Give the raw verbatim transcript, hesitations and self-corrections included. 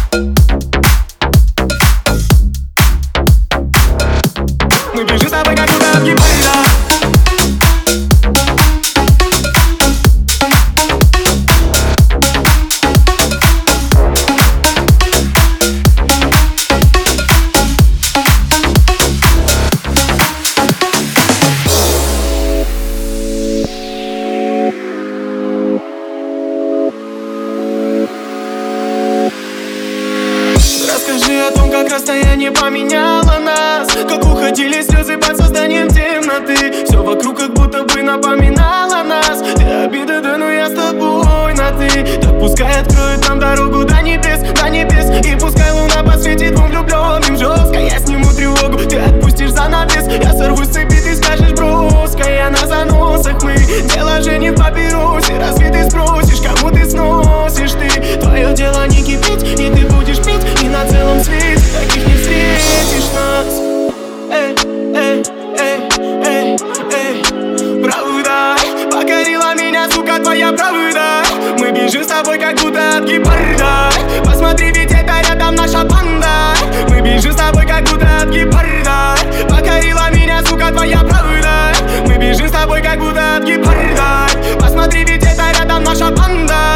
Мы бежим с тобой, как будто от гепарда. Расскажи о том, как расстояние поменяло нас, как уходили слезы под созданием темноты. Все вокруг как будто бы напоминало нас. Ты обида, да, но я с тобой на ты. Так пускай откроет нам дорогу до небес, до небес. И пускай луна посветит двум влюбленным жестко. Я сниму тревогу, ты отпустишь занавес. Я сорвусь с цепи, ты скажешь броско. Я на заносах, мы дело же не в папиросе. Разве ты спросишь, кому ты сносишь ты? Твое дело не кипеть, и ты будешь пить. И на целом свете таких не встретишь нас. Эй, эй, эй, эй, эй. Правда покорила меня, сука, твоя правда. Мы бежим с тобой, как будто от гепарда. Посмотри, ведь это рядом наша банда. Мы бежим с тобой, как будто от гепарда. Покорила меня, сука, твоя правда. Мы бежим с тобой, как будто от гепарда. Посмотри, ведь это рядом наша банда.